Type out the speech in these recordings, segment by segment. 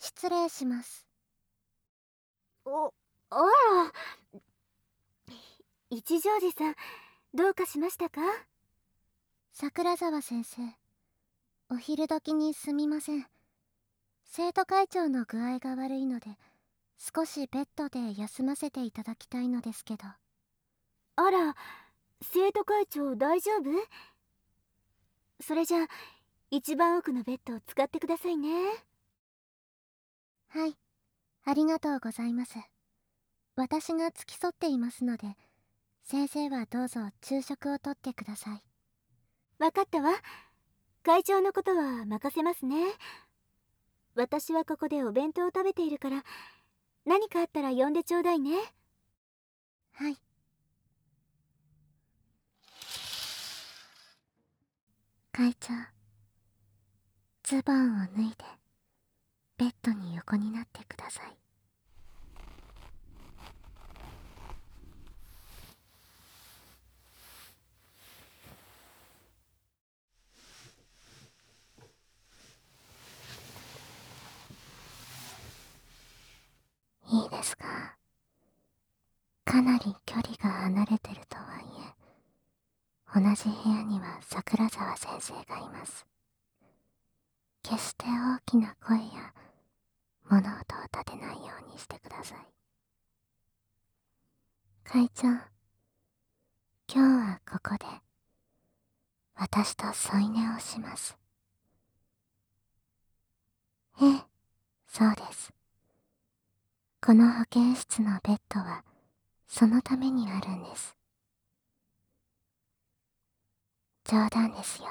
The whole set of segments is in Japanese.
失礼します。 あら、一条寺さん、どうかしましたか？ 桜沢先生、お昼時にすみません。生徒会長の具合が悪いので、少しベッドで休ませていただきたいのですけど。 あら、生徒会長大丈夫？それじゃあ、一番奥のベッドを使ってくださいね。 はい、ありがとうございます。私が付き添っていますので、先生はどうぞ昼食をとってください。 わかったわ。会長のことは任せますね。私はここでお弁当を食べているから、何かあったら呼んでちょうだいね。 はい。会長、ズボンを脱いでベッドに横になってください。いいですか？かなり距離が離れてるとはいえ、同じ部屋には桜沢先生がいます。決して大きな声や物音を立てないようにしてください。会長、今日はここで私と添い寝をします。ええ、そうです。この保健室のベッドはそのためにあるんです。冗談ですよ。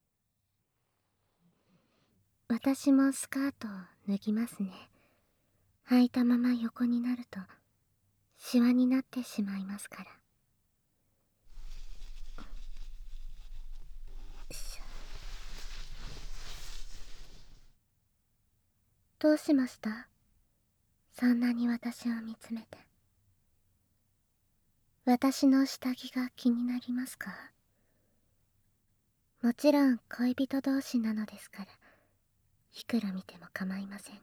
私もスカートを脱ぎますね。履いたまま横になるとシワになってしまいますから。どうしました？そんなに私を見つめて。私の下着が気になりますか？もちろん恋人同士なのですから、いくら見ても構いませんが。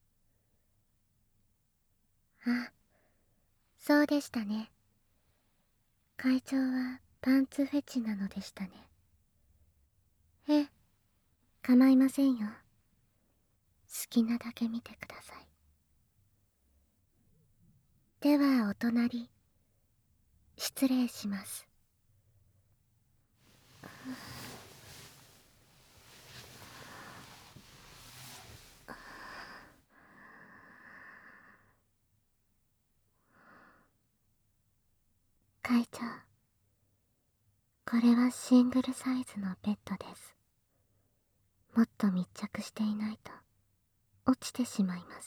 あ、そうでしたね。会長はパンツフェチなのでしたね。ええ、構いませんよ。好きなだけ見てください。ではお隣、失礼します。会長、これはシングルサイズのベッドです。もっと密着していないと落ちてしまいます。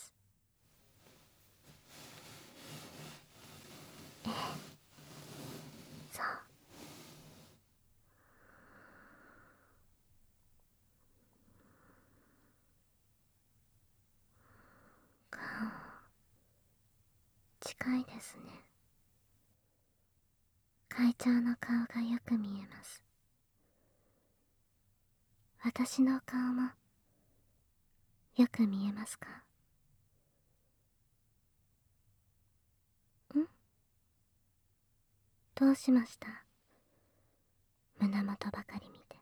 ええ、そう。顔、近いですね。会長の顔がよく見えます。私の顔もよく見えますか？ん？どうしました？胸元ばかり見て。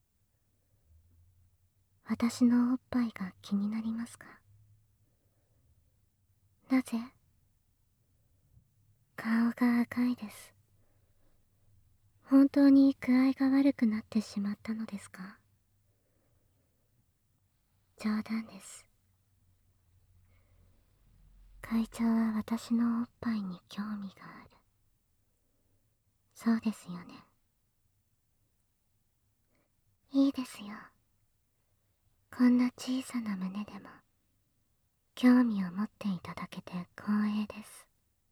私のおっぱいが気になりますか？なぜ？顔が赤いです。本当に具合が悪くなってしまったのですか？冗談です。会長は私のおっぱいに興味がある。そうですよね。いいですよ。こんな小さな胸でも興味を持っていただけて光栄です。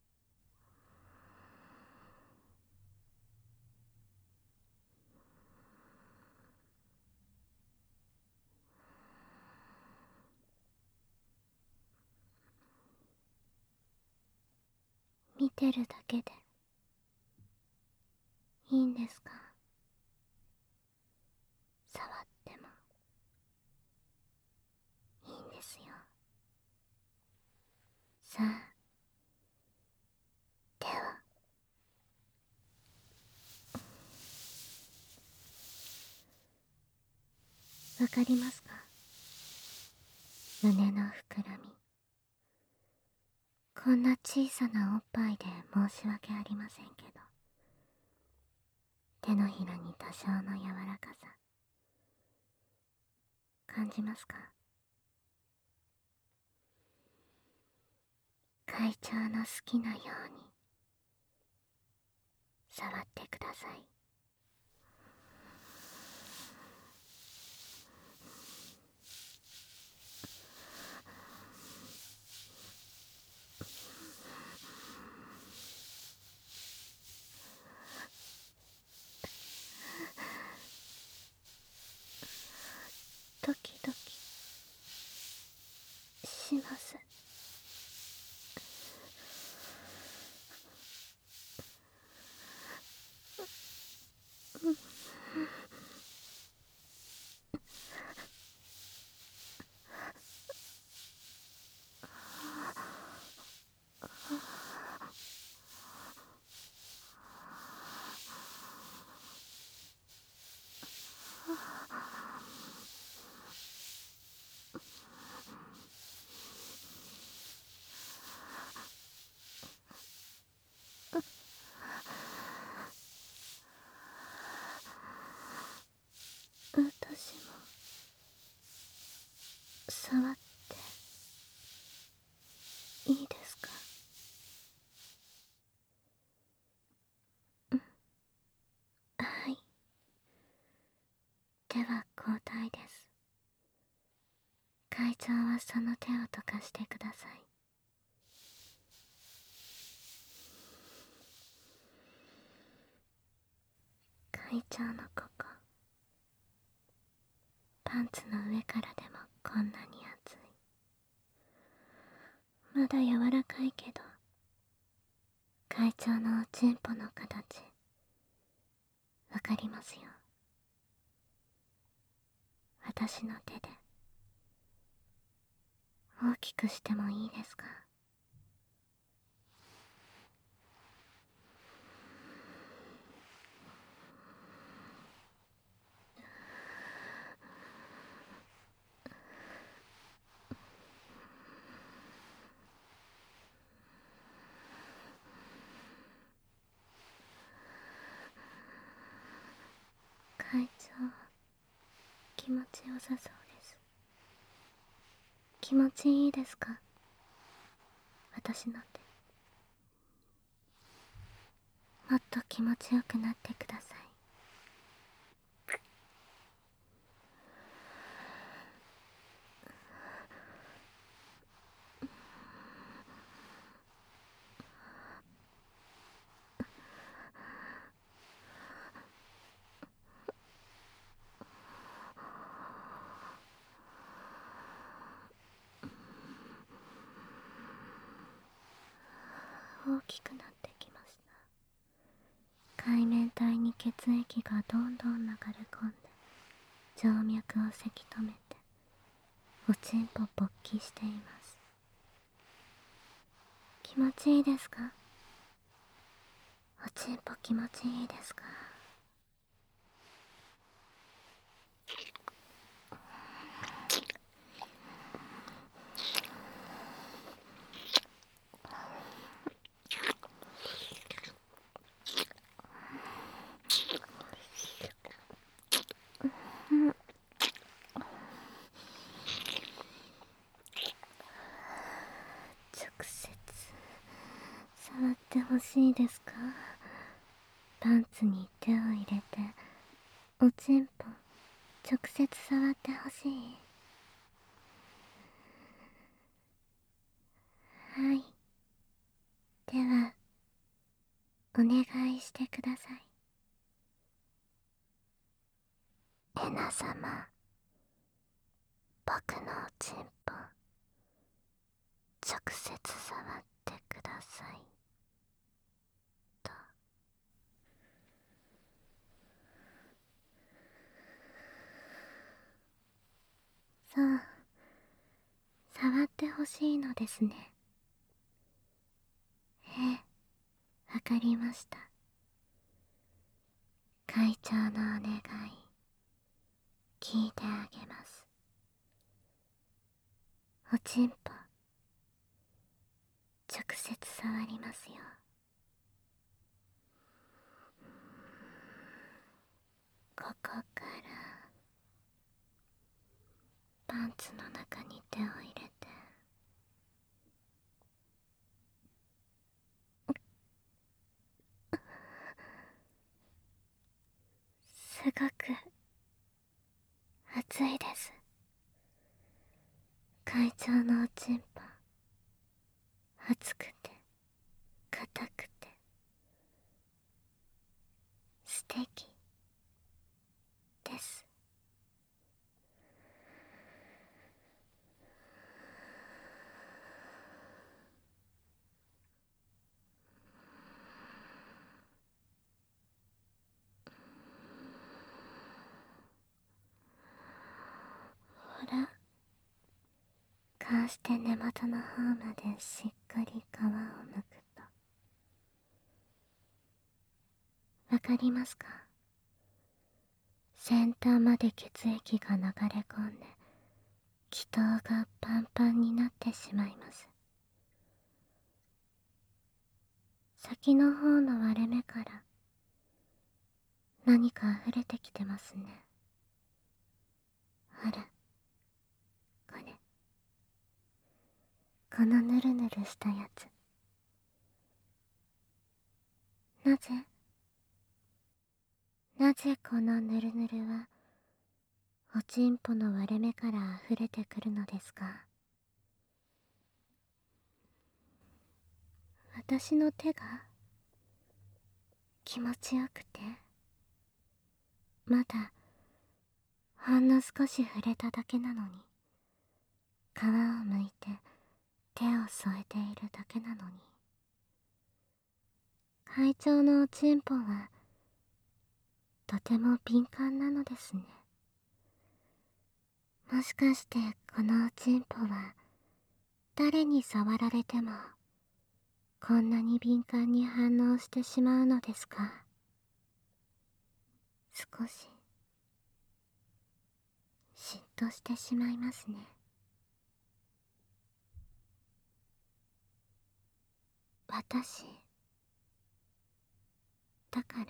見てるだけでいいんですか？触ってもいいんですよ。 わかりますか？胸の膨らみ。こんな小さなおっぱいで申し訳ありませんけど、手のひらに多少の柔らかさ感じますか？会長の好きなように触ってください。ドキドキします。私も触っていいですか？はい。では交代です。会長はその手を溶かしてください。会長のここ、パンツの上からでもこんなに熱い。まだ柔らかいけど、会長のおちんぽの形わかりますよ。私の手で大きくしてもいいですか？会長、気持ちよさそうです。気持ちいいですか？私の手。もっと気持ちよくなってください。大きくなってきました。海綿体に血液がどんどん流れ込んで、静脈をせき止めておちんぽ勃起しています。気持ちいいですか？おちんぽ気持ちいいですか？直接触ってほしいですか？パンツに手を入れておちんぽ直接触ってほしい。はい。ではお願いしてください。エナ様、僕のおちんぽ直接触ってくださいと。そう、触ってほしいのですね。ええ、わかりました。会長のお願い聞いてあげます。おちんぽ直接触りますよ。ここからパンツの中に手を入れて、すごく熱いです。会長のおちんぽ、熱くて硬くて素敵です。ほら、こうして根元の方までしっかり皮をむくと、わかりますか？先端まで血液が流れ込んで気筒がパンパンになってしまいます。先の方の割れ目から何か溢れてきてますね。ほら、このぬるぬるしたやつ。なぜこのぬるぬるはおちんぽの割れ目から溢れてくるのですか？私の手が気持ちよくて、まだほんの少し触れただけなのに、皮をむいて手を添えているだけなのに、会長のおちんぽはとても敏感なのですね。もしかしてこのおちんぽは誰に触られてもこんなに敏感に反応してしまうのですか？少し嫉妬してしまいますね。私だから。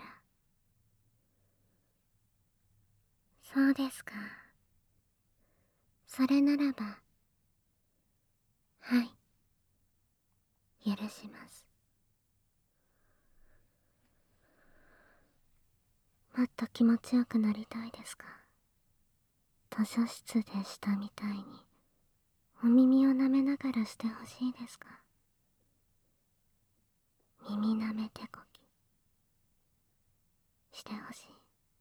そうですか。それならば、はい、許します。もっと気持ちよくなりたいですか？図書室でしたみたいにお耳を舐めながらしてほしいですか？耳舐め手こきしてほしい。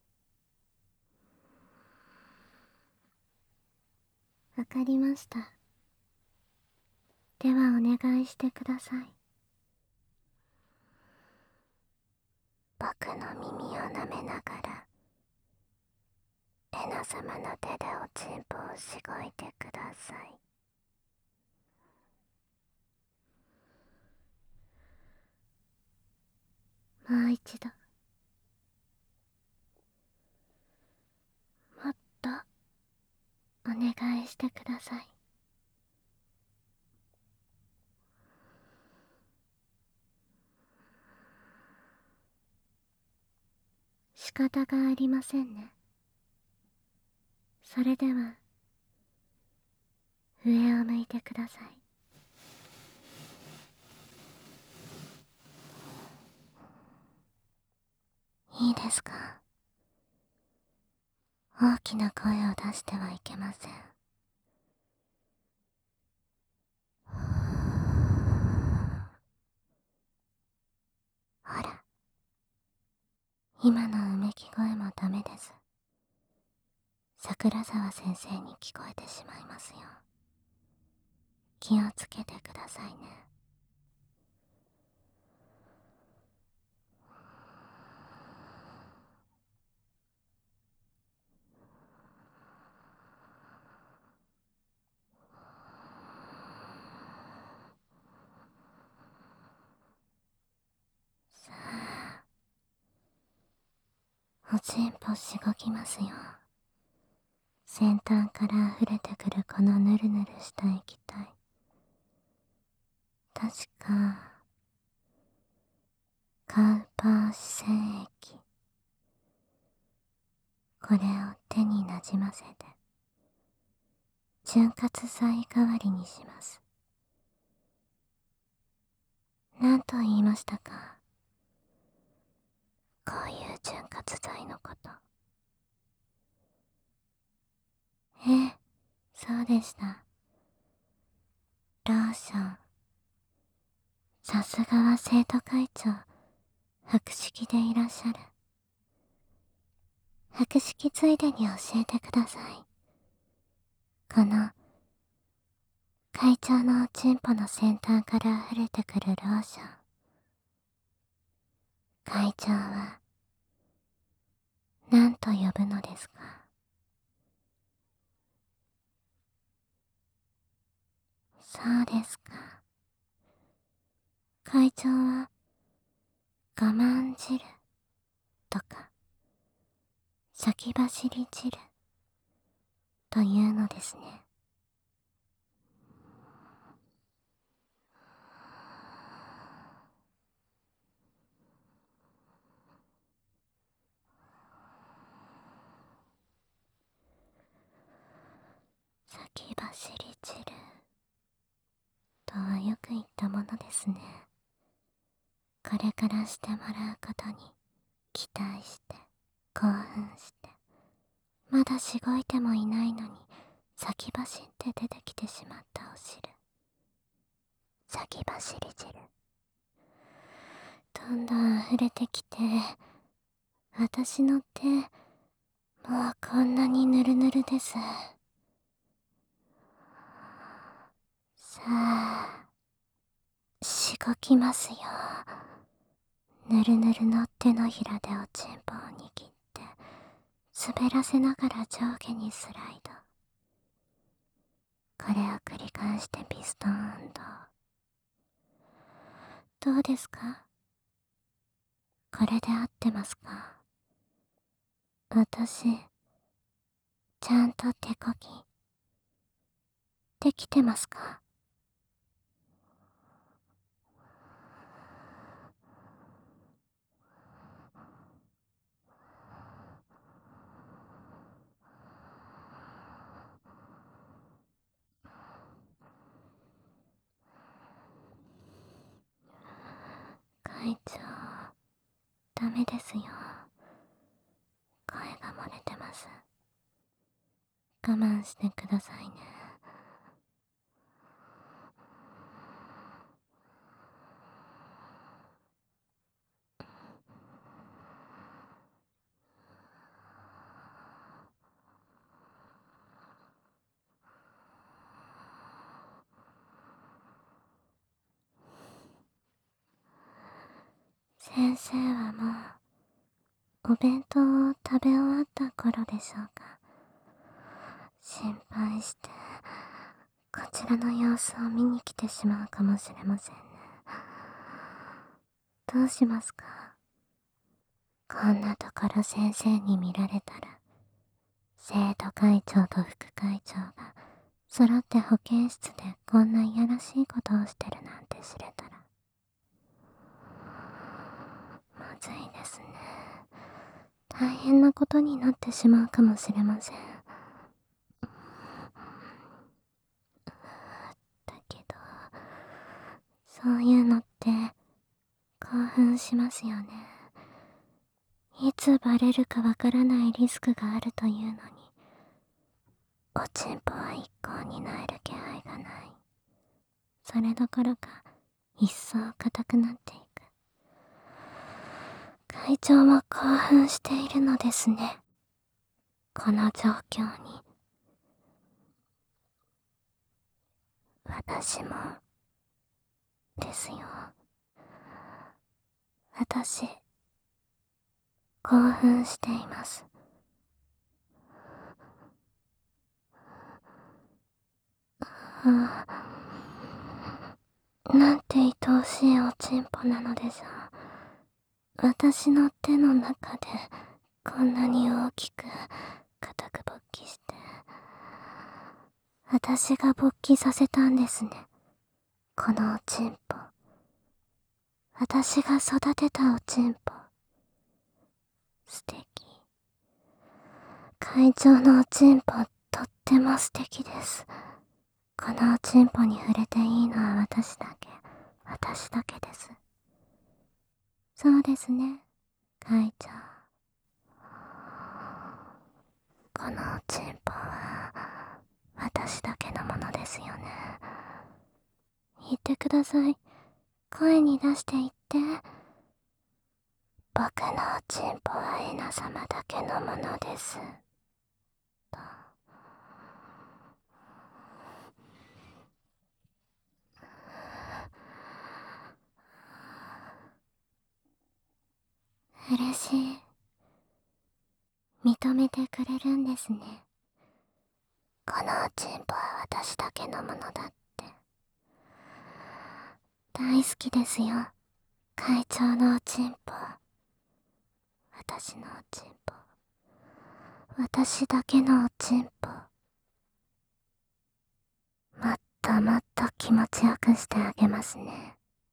わかりました。ではお願いしてください。僕の耳を舐めながらレナ様の手でおちんぽをしごいてください。もう一度、もっとお願いしてください。仕方がありませんね。それでは上を向いてください。いいですか？大きな声を出してはいけません。ほら、今のうめき声もダメです。桜沢先生に聞こえてしまいますよ。気をつけてくださいね。さあ、おちんぽしごきますよ。 先端から溢れてくるこのヌルヌルした液体、確かカウパーシ染液。これを手になじませて潤滑剤代わりにします。何と言いましたか？こういう潤滑剤のこと。そうでした。ローション。さすがは生徒会長、博識でいらっしゃる。博識ついでに教えてください。この会長のおちんぽの先端から溢れてくるローション、会長は何と呼ぶのですか？そうですか。会長は我慢汁とか先走り汁というのですね。先走り汁とはよく言ったものですね。これからしてもらうことに期待して興奮して、まだしごいてもいないのに先走って出てきてしまったお汁、先走り汁、どんどん溢れてきて、私の手もうこんなにぬるぬるです。さあしごきますよ。ぬるぬるの手のひらでおちんぽを握って滑らせながら上下にスライド。これを繰り返してピストン運動。どうですか？これで合ってますか？私ちゃんと手こぎできてますか？会長、ダメですよ。声が漏れてます。我慢してくださいね。先生はもうお弁当を食べ終わった頃でしょうか？心配してこちらの様子を見に来てしまうかもしれませんね。どうしますか？こんなところ先生に見られたら、生徒会長と副会長が揃って保健室でこんないやらしいことをしてるなんて知れたらまずいですね。大変なことになってしまうかもしれません。だけどそういうのって興奮しますよね。いつバレるかわからないリスクがあるというのに、おちんぽは一向に萎える気配がない。それどころか一層硬くなっていく。会長も興奮しているのですね。この状況に私もですよ。私興奮しています。なんて愛おしいおちんぽなのでしょう。私の手の中でこんなに大きく固く勃起して私が勃起させたんですね。このおちんぽ。私が育てたおちんぽ。素敵。会長のおちんぽ、とっても素敵です。このおちんぽに触れていいのは私だけです。そうですね、会長。このおちんぽは、私だけのものですよね。言ってください。声に出して言って。僕のおちんぽはエナ様だけのものです。と。嬉しい。認めてくれるんですね。このおちんぽは私だけのものだって。大好きですよ。会長のおちんぽ。私のおちんぽ。私だけのおちんぽ。もっともっと気持ちよくしてあげますね。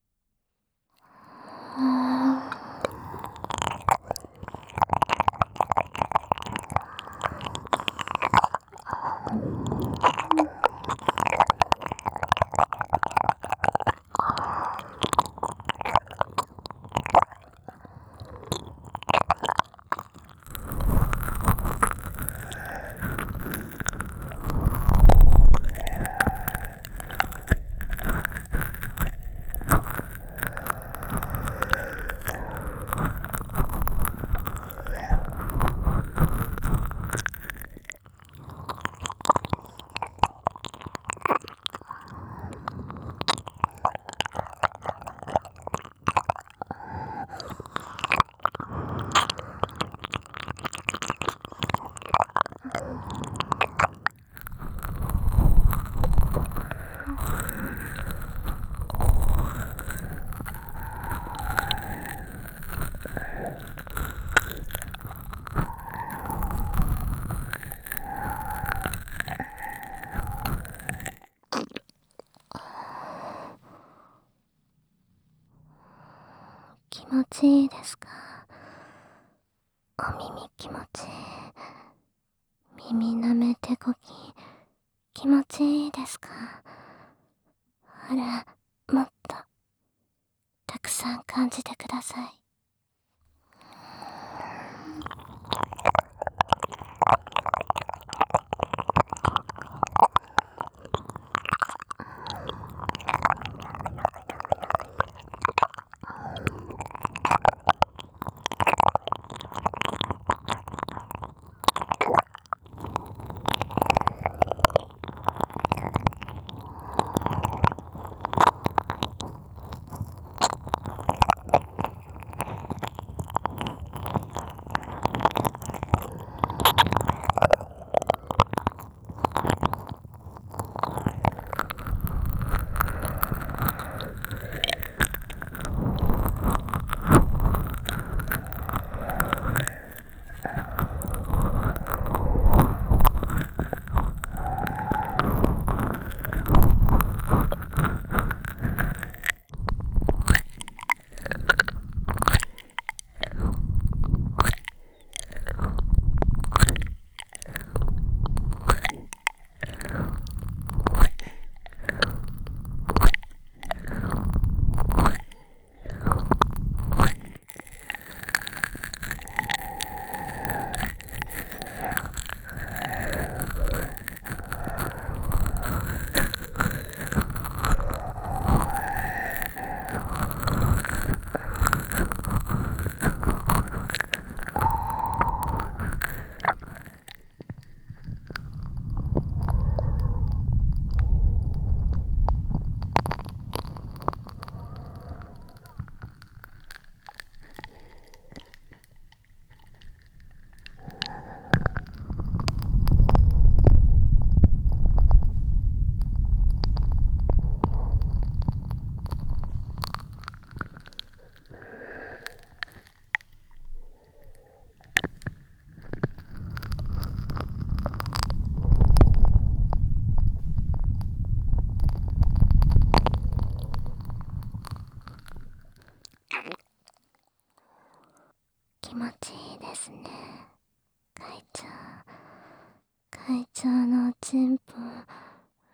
気持ちいいですか？お耳気持ちいい。耳舐め手こき気持ちいいですか？ほら、もっとたくさん感じてください。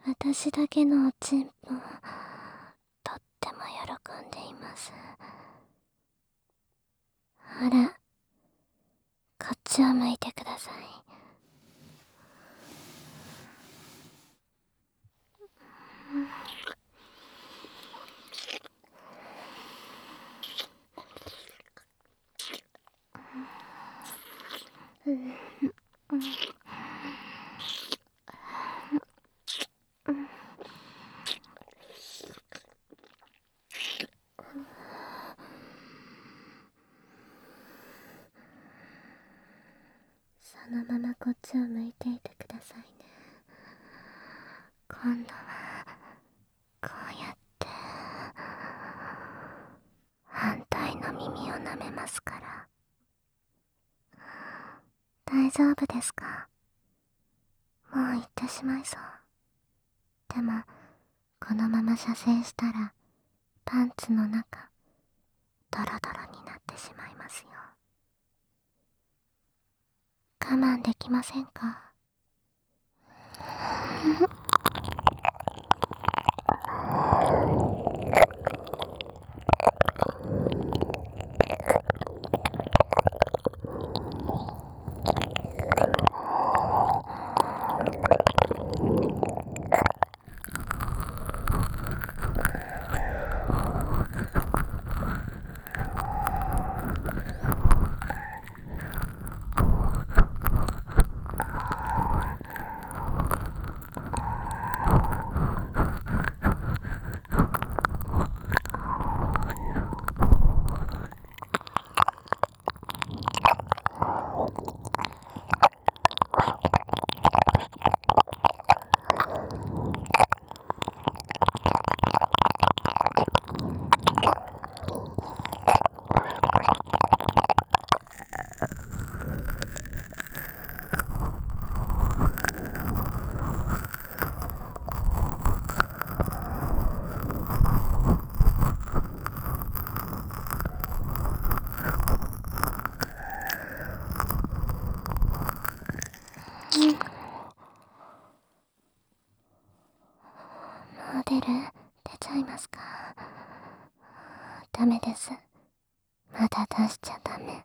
私だけのおちんぽをとっても喜んでいます。ほら、こっちを向いてください。そのままこっちを向いていてくださいね。今度はこうやって反対の耳を舐めますから。大丈夫ですか？もう行ってしまいそう。でもこのまま射精したらパンツの中ドロドロになってしまいますよ。我慢できませんか？もう出ちゃいますか？ダメです。まだ出しちゃダメ。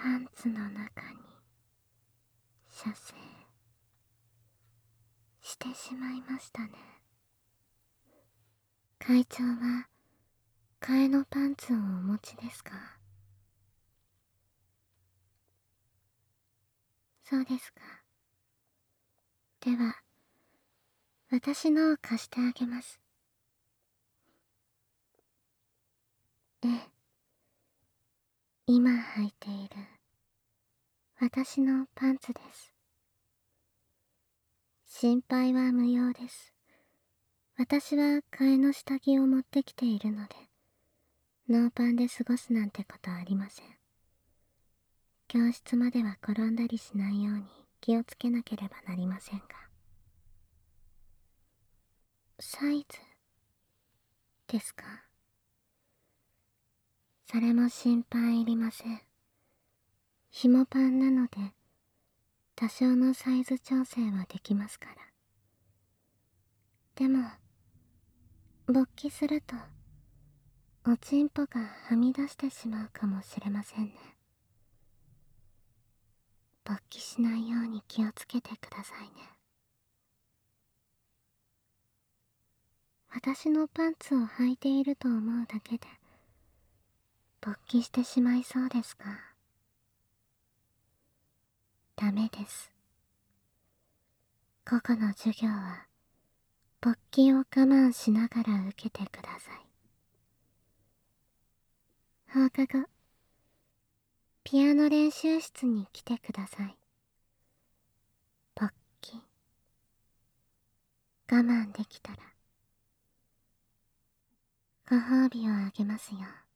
パンツの中に射精してしまいましたね。会長は替えのパンツをお持ちですか？そうですか。では私のを貸してあげます。ええ、今履いている私のパンツです。心配は無用です。私は替えの下着を持ってきているので、ノーパンで過ごすなんてことありません。教室までは転んだりしないように気をつけなければなりませんが。サイズですか？それも心配いりません。紐パンなので多少のサイズ調整はできますから。でも勃起するとおちんぽがはみ出してしまうかもしれませんね。勃起しないように気をつけてくださいね。私のパンツを履いていると思うだけで勃起してしまいそうですか？ダメです。午後の授業は勃起を我慢しながら受けてください。放課後ピアノ練習室に来てください。勃起我慢できたらご褒美をあげますよ。